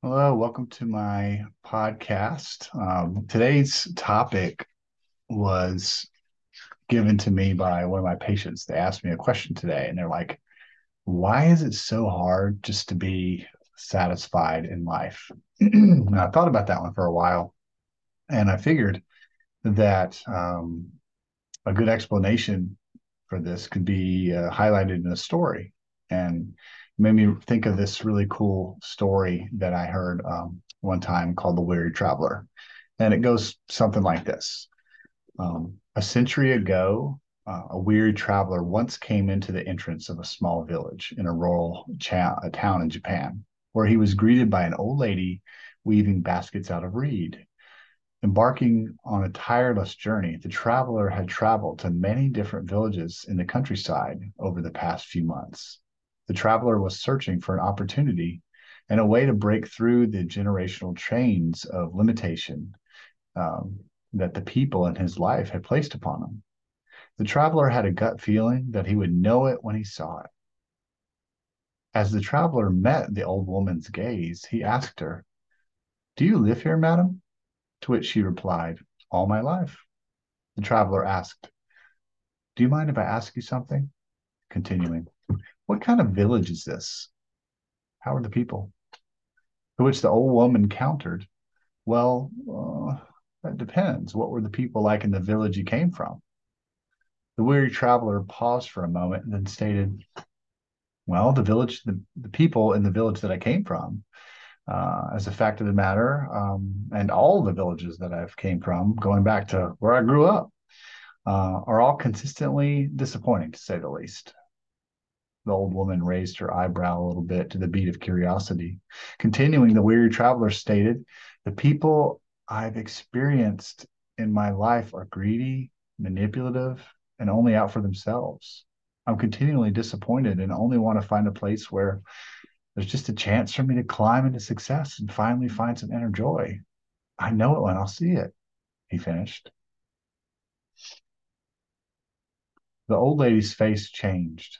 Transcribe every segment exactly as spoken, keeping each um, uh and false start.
Hello, welcome to my podcast. Um, today's topic was given to me by one of my patients. They asked me a question today, and they're like, "Why is it so hard just to be satisfied in life?" And I thought about that one for a while, and I figured that um, a good explanation for this could be uh, highlighted in a story, and made me think of this really cool story that I heard um, one time called The Weary Traveler. And it goes something like this. Um, a century ago, uh, a weary traveler once came into the entrance of a small village in a rural cha- a town in Japan, where he was greeted by an old lady weaving baskets out of reed. Embarking on a tireless journey, the traveler had traveled to many different villages in the countryside over the past few months. The traveler was searching for an opportunity and a way to break through the generational chains of limitation um, that the people in his life had placed upon him. The traveler had a gut feeling that he would know it when he saw it. As the traveler met the old woman's gaze, he asked her, "Do you live here, madam?" To which she replied, "All my life." The traveler asked, "Do you mind if I ask you something?" Continuing, "What kind of village is this? How are the people?" To which the old woman countered, "Well, uh, that depends. What were the people like in the village you came from?" The weary traveler paused for a moment and then stated, "Well, the village, the, the people in the village that I came from, uh, as a fact of the matter, um, and all the villages that I've came from, going back to where I grew up, uh, are all consistently disappointing, to say the least." The old woman raised her eyebrow a little bit to the beat of curiosity. Continuing, the weary traveler stated, "The people I've experienced in my life are greedy, manipulative, and only out for themselves. I'm continually disappointed and only want to find a place where there's just a chance for me to climb into success and finally find some inner joy. I know it when I'll see it," he finished. The old lady's face changed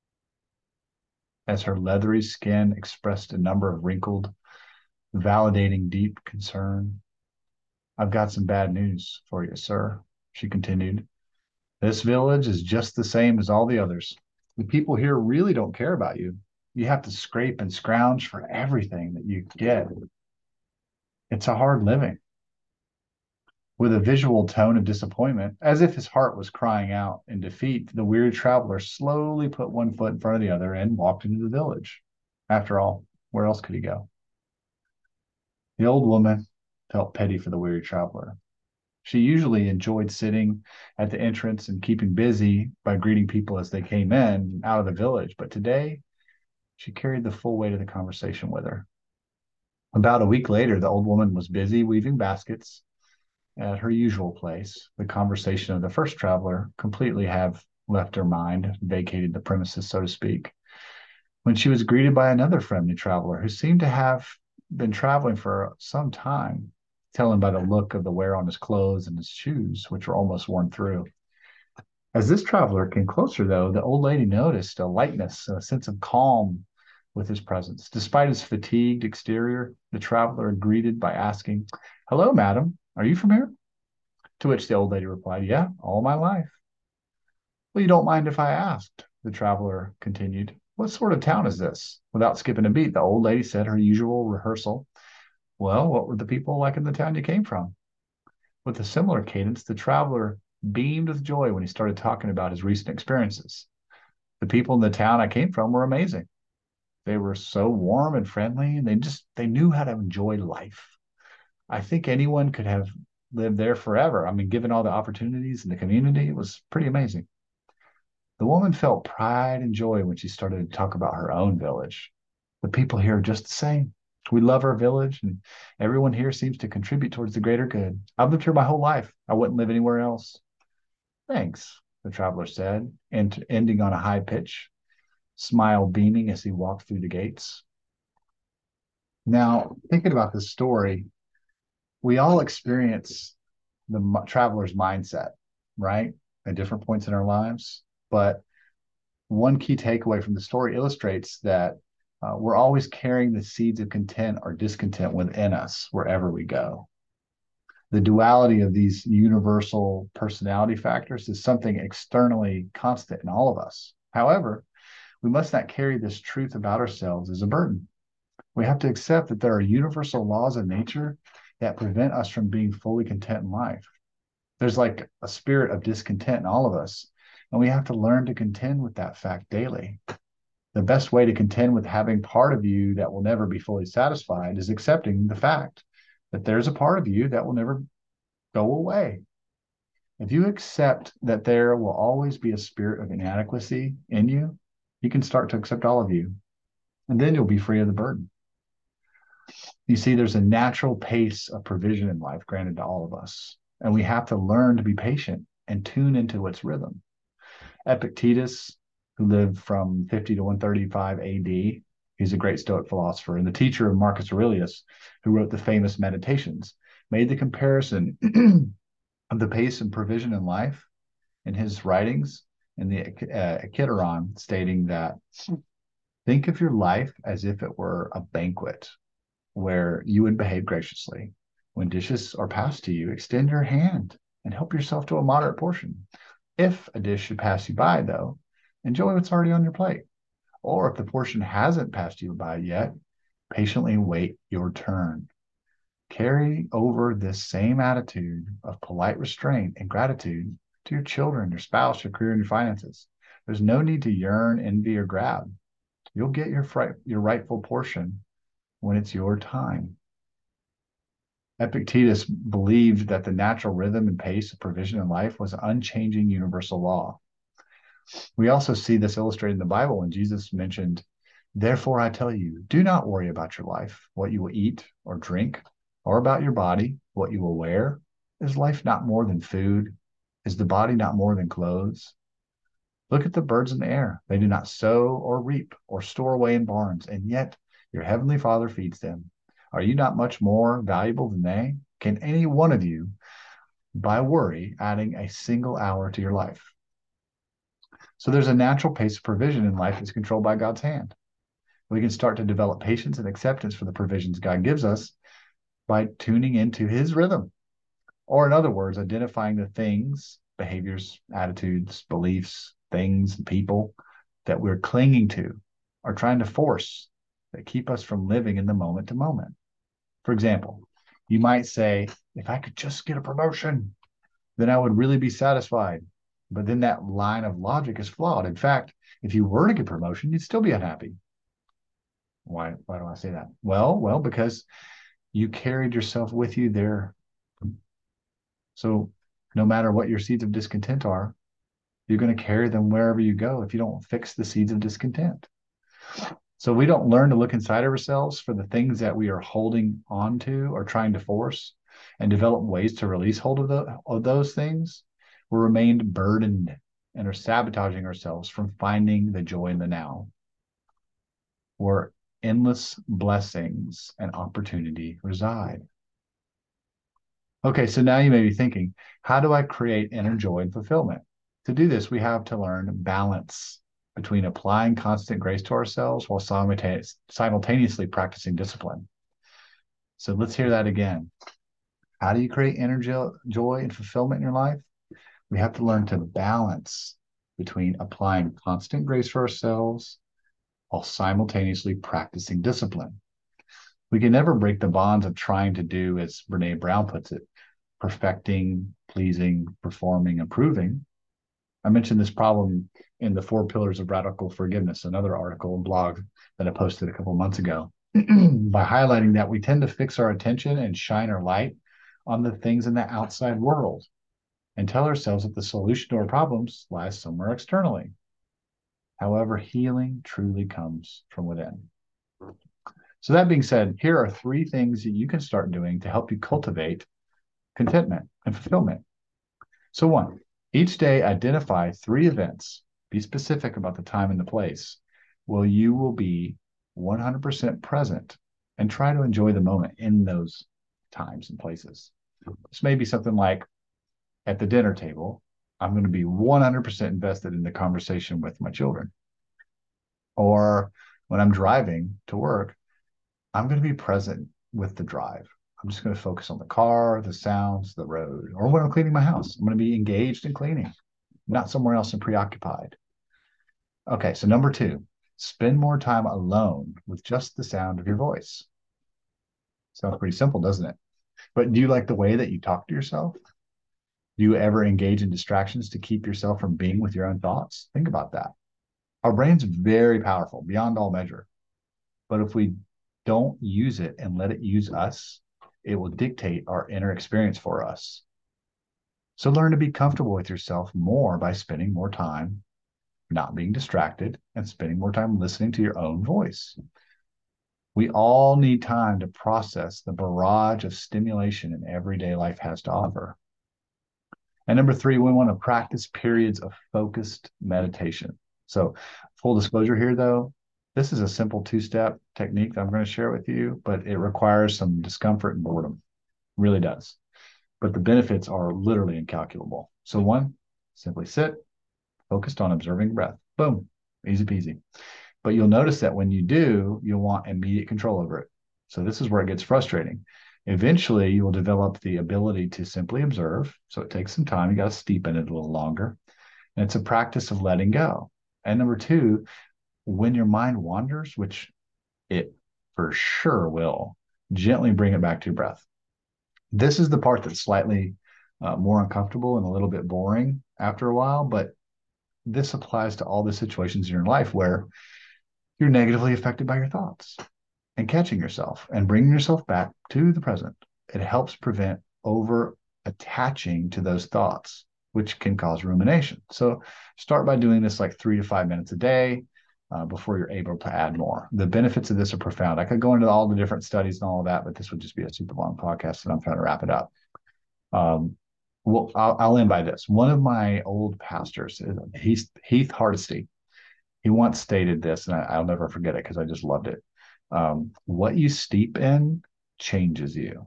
as her leathery skin expressed a number of wrinkled, validating deep concern. "I've got some bad news for you, sir," she continued. "This village is just the same as all the others. The people here really don't care about you. You have to scrape and scrounge for everything that you get. It's a hard living." With a visual tone of disappointment, as if his heart was crying out in defeat, the weary traveler slowly put one foot in front of the other and walked into the village. After all, where else could he go? The old woman felt pity for the weary traveler. She usually enjoyed sitting at the entrance and keeping busy by greeting people as they came in out of the village, but today she carried the full weight of the conversation with her. About a week later, the old woman was busy weaving baskets at her usual place. The conversation of the first traveler completely have left her mind, vacated the premises, so to speak, when she was greeted by another friendly traveler who seemed to have been traveling for some time, telling by the look of the wear on his clothes and his shoes, which were almost worn through. As this traveler came closer, though, the old lady noticed a lightness, a sense of calm with his presence. Despite his fatigued exterior, the traveler greeted by asking, "Hello, madam. Are you from here?" To which the old lady replied, "Yeah, all my life." "Well, you don't mind if I asked?" The traveler continued. "What sort of town is this?" Without skipping a beat, the old lady said her usual rehearsal. "Well, what were the people like in the town you came from?" With a similar cadence, the traveler beamed with joy when he started talking about his recent experiences. "The people in the town I came from were amazing. They were so warm and friendly, and they just they knew how to enjoy life. I think anyone could have lived there forever. I mean, given all the opportunities in the community, it was pretty amazing." The woman felt pride and joy when she started to talk about her own village. "The people here are just the same. We love our village, and everyone here seems to contribute towards the greater good. I've lived here my whole life. I wouldn't live anywhere else." "Thanks," the traveler said, and ending on a high pitch, smile beaming as he walked through the gates. Now, thinking about this story, we all experience the m- traveler's mindset, right? At different points in our lives. But one key takeaway from the story illustrates that Uh, we're always carrying the seeds of content or discontent within us wherever we go. The duality of these universal personality factors is something externally constant in all of us. However, we must not carry this truth about ourselves as a burden. We have to accept that there are universal laws of nature that prevent us from being fully content in life. There's like a spirit of discontent in all of us, and we have to learn to contend with that fact daily. The best way to contend with having part of you that will never be fully satisfied is accepting the fact that there's a part of you that will never go away. If you accept that there will always be a spirit of inadequacy in you, you can start to accept all of you, and then you'll be free of the burden. You see, there's a natural pace of provision in life granted to all of us, and we have to learn to be patient and tune into its rhythm. Epictetus, who lived from fifty to one thirty-five A D, he's a great Stoic philosopher, and the teacher of Marcus Aurelius, who wrote the famous Meditations, made the comparison of the pace and provision in life in his writings in the uh, Echyteron, stating that think of your life as if it were a banquet where you would behave graciously. When dishes are passed to you, extend your hand and help yourself to a moderate portion. If a dish should pass you by, though, enjoy what's already on your plate. Or if the portion hasn't passed you by yet, patiently wait your turn. Carry over this same attitude of polite restraint and gratitude to your children, your spouse, your career, and your finances. There's no need to yearn, envy, or grab. You'll get your, fri- your rightful portion when it's your time. Epictetus believed that the natural rhythm and pace of provision in life was an unchanging universal law. We also see this illustrated in the Bible when Jesus mentioned, therefore I tell you, do not worry about your life, what you will eat or drink, or about your body, what you will wear. Is life not more than food? Is the body not more than clothes? Look at the birds in the air. They do not sow or reap or store away in barns, and yet your heavenly Father feeds them. Are you not much more valuable than they? Can any one of you, by worry, adding a single hour to your life? So there's a natural pace of provision in life that's controlled by God's hand. We can start to develop patience and acceptance for the provisions God gives us by tuning into his rhythm. Or in other words, identifying the things, behaviors, attitudes, beliefs, things, people that we're clinging to or trying to force that keep us from living in the moment to moment. For example, you might say, if I could just get a promotion, then I would really be satisfied. But then that line of logic is flawed. In fact, if you were to get promotion, you'd still be unhappy. Why, why do I say that? Well, well, because you carried yourself with you there. So no matter what your seeds of discontent are, you're going to carry them wherever you go if you don't fix the seeds of discontent. So we don't learn to look inside ourselves for the things that we are holding on to or trying to force and develop ways to release hold of, the, of those things. We're remained burdened and are sabotaging ourselves from finding the joy in the now, where endless blessings and opportunity reside. Okay, so now you may be thinking, how do I create inner joy and fulfillment? To do this, we have to learn balance between applying constant grace to ourselves while simultaneous, simultaneously practicing discipline. So let's hear that again. How do you create inner jo- joy and fulfillment in your life? We have to learn to balance between applying constant grace for ourselves while simultaneously practicing discipline. We can never break the bonds of trying to do, as Brene Brown puts it, perfecting, pleasing, performing, improving. I mentioned this problem in the Four Pillars of Radical Forgiveness, another article and blog that I posted a couple of months ago, by highlighting that we tend to fix our attention and shine our light on the things in the outside world and tell ourselves that the solution to our problems lies somewhere externally. However, healing truly comes from within. So that being said, here are three things that you can start doing to help you cultivate contentment and fulfillment. So one, each day identify three events. Be specific about the time and the place where you will be one hundred percent present and try to enjoy the moment in those times and places. This may be something like at the dinner table, I'm going to be one hundred percent invested in the conversation with my children. Or When I'm driving to work, I'm going to be present with the drive. I'm just going to focus on the car, the sounds, the road, or when I'm cleaning my house, I'm going to be engaged in cleaning, not somewhere else and preoccupied. Okay, so number two, spend more time alone with just the sound of your voice. Sounds pretty simple, doesn't it? But do you like the way that you talk to yourself? Do you ever engage in distractions to keep yourself from being with your own thoughts? Think about that. Our brain's very powerful, beyond all measure. But if we don't use it and let it use us, it will dictate our inner experience for us. So learn to be comfortable with yourself more by spending more time not being distracted and spending more time listening to your own voice. We all need time to process the barrage of stimulation in everyday life has to offer. And number three, we want to practice periods of focused meditation. So, full disclosure here, though, this is a simple two step technique that I'm going to share with you, but it requires some discomfort and boredom. It really does. But the benefits are literally incalculable. So, one, simply sit, focused on observing breath. Boom, easy peasy. But you'll notice that when you do, you'll want immediate control over it. So, this is where it gets frustrating. Eventually, you will develop the ability to simply observe. So it takes some time. You got to steep in it a little longer. And it's a practice of letting go. And number two, when your mind wanders, which it for sure will, gently bring it back to your breath. This is the part that's slightly uh, more uncomfortable and a little bit boring after a while, but this applies to all the situations in your life where you're negatively affected by your thoughts and catching yourself and bringing yourself back to the present. It helps prevent over attaching to those thoughts, which can cause rumination. So start by doing this like three to five minutes a day uh, before you're able to add more. The benefits of this are profound. I could go into all the different studies and all of that, but this would just be a super long podcast, and I'm trying to wrap it up. Um, well, I'll, I'll end by this. One of my old pastors, he's Heath Hardesty, he once stated this, and I, I'll never forget it because I just loved it. Um, what you steep in changes you.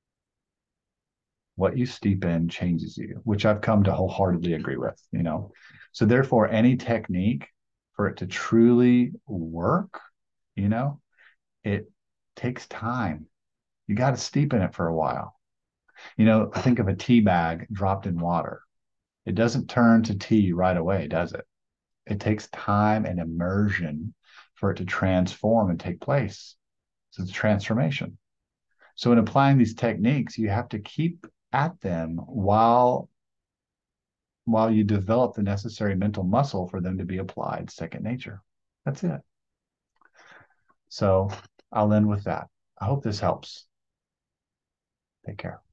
What you steep in changes you, which I've come to wholeheartedly agree with, you know. So therefore, any technique for it to truly work, you know, it takes time. You got to steep in it for a while. You know, I think of a tea bag dropped in water. It doesn't turn to tea right away, does it? It takes time and immersion for it to transform and take place. So it's a transformation. So in applying these techniques, you have to keep at them while while you develop the necessary mental muscle for them to be applied second nature. That's it. So I'll end with that. I hope this helps. Take care.